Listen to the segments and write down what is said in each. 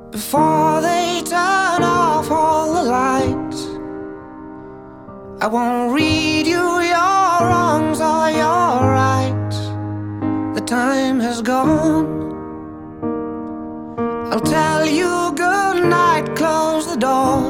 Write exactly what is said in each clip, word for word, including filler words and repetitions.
Before they turn off all the lights, I won't read you your wrongs or your rights. The time has gone. I'll tell you good night, close the door.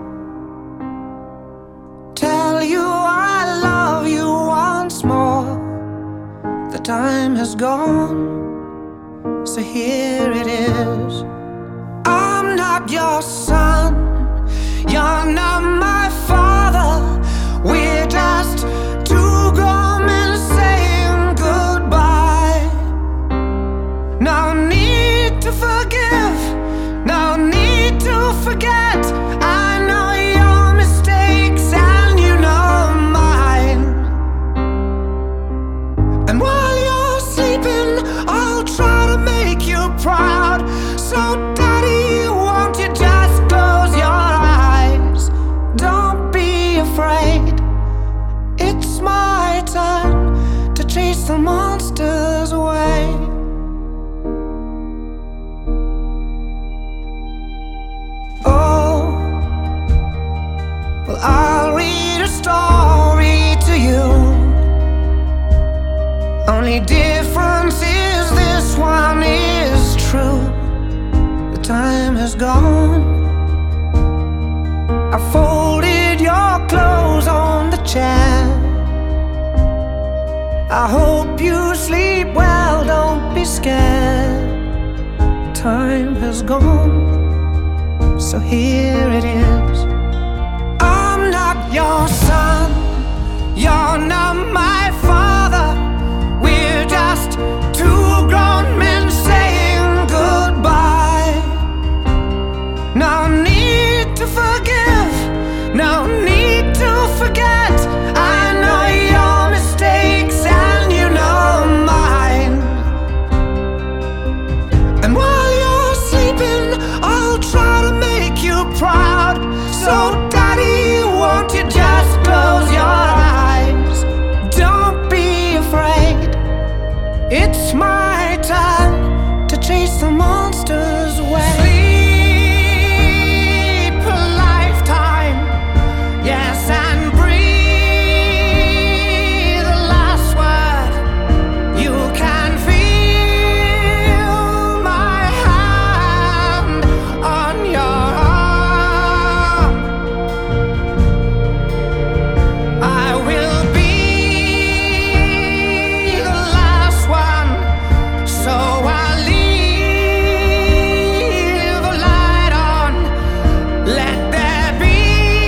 Tell you I love you once more. The time has gone, so here it is. I'm not your son, you're not my father. We're just two grown men saying goodbye. No need to forgive, no need to forget. I know your mistakes and you know mine. And while you're sleeping, I'll try to make you proud. So Daddy, won't you just close your eyes? Don't be afraid. It's my turn to chase the monsters away. Oh, well, I'll read a story to you. Only difference is this one is true. The time has gone. I folded your clothes on the chair. I hope you sleep well, don't be scared. Time has gone, so here it is. I'm not your son, you're not my father. We're just two grown men saying goodbye. No need to forgive, no need to forget. I know your mistakes and you know mine. And while you're sleeping, I'll try to make you proud. So Daddy, won't you just close your eyes? Don't be afraid. It's my time to chase the monsters away. Sleep a lifetime, yes, and breathe the last word. You can feel my hand on your arm. I will be the last one, so I'll leave a light on. Let there be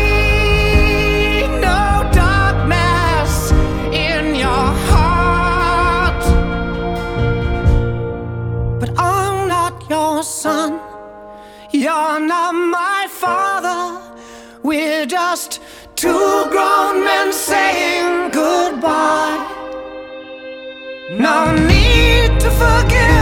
no darkness in your heart. But I'm not your son, you're not my father. We're just two grown men saying goodbye. No need to forgive.